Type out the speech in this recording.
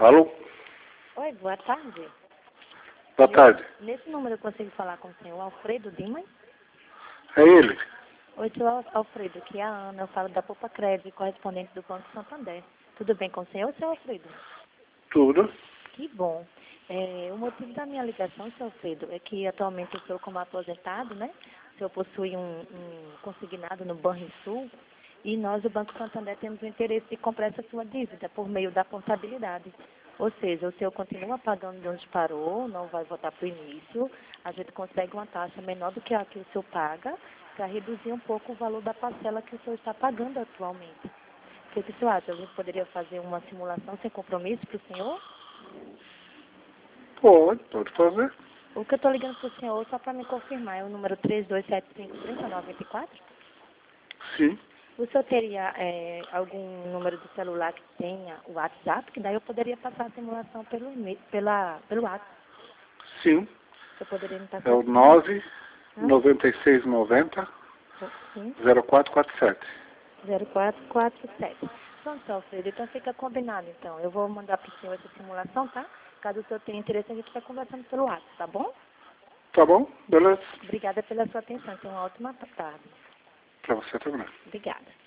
Alô? Oi, boa tarde. Boa tarde. Nesse número eu consigo falar com o senhor Alfredo Dimas? É ele? Oi, senhor Alfredo, aqui é a Ana, eu falo da Poupa Crédito, correspondente do Banco Santander. Tudo bem com o senhor Alfredo? Tudo. Que bom. O motivo da minha ligação, senhor Alfredo, é que atualmente o senhor, como aposentado, né? O senhor possui um consignado no Banrisul e nós, do Banco Santander, temos o interesse de comprar essa sua dívida por meio da portabilidade. Ou seja, o senhor continua pagando de onde parou, não vai voltar para o início, a gente consegue uma taxa menor do que a que o senhor paga para reduzir um pouco o valor da parcela que o senhor está pagando atualmente. O que o senhor acha? A gente poderia fazer uma simulação sem compromisso para o senhor? Pode fazer. O que eu estou ligando para o senhor, só para me confirmar, é o número 3275-3924? Sim. O senhor teria algum número de celular que tenha o WhatsApp, que daí eu poderia passar a simulação pelo WhatsApp. Sim. O senhor poderia me passar É o esse número? 99690 Sim, 0447. 0447. Pronto, seu Alfredo, então fica combinado, então. Eu vou mandar para o senhor essa simulação, tá? Caso o senhor tenha interesse, a gente vai conversando pelo WhatsApp, tá bom? Tá bom? Beleza. Obrigada pela sua atenção. Tenha uma ótima tarde. Pra você também. Obrigada.